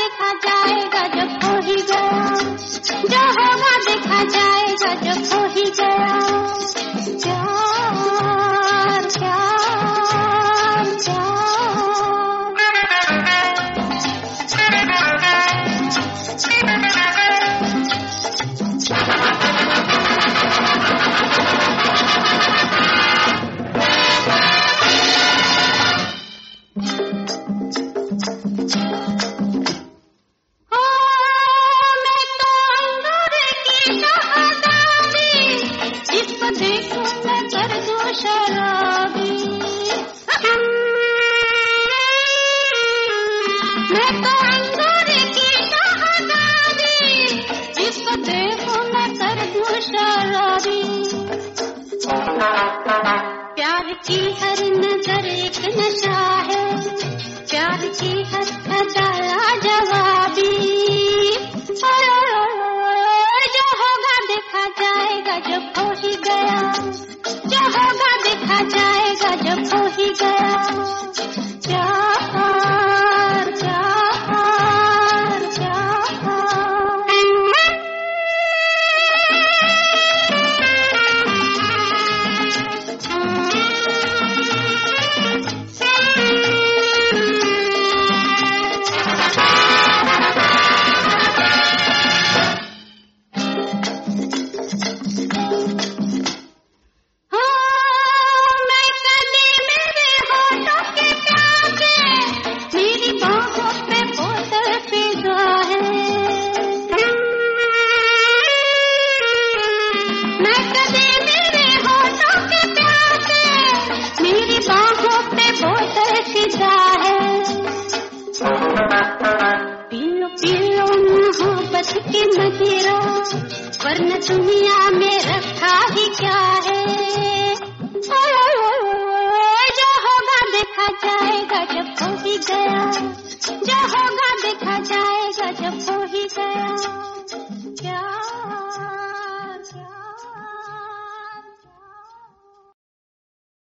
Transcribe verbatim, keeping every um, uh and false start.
देखा जाएगा जब हो ही गया, जो होगा देखा जाएगा जब हो ही गया। प्यार प्यार देखूं मैं कर दूं शराबी, मैं तो अंगूर की शहज़ादी, जिसको देखूं मैं कर दूं शराबी। प्यार की हर नजर एक नशा है, प्यार की हर अदा लाजवाबी। जो होगा देखा जाएगा जब हो ही गया, जो होगा देखा जाएगा जब हो ही गया। प्यार प्यार पीलो पीलो मोहब्बत की मदिरा, वरना दुनिया में रखा ही क्या है। जो होगा देखा जाएगा जब हो ही गया, जो होगा देखा जाएगा जब हो ही गया।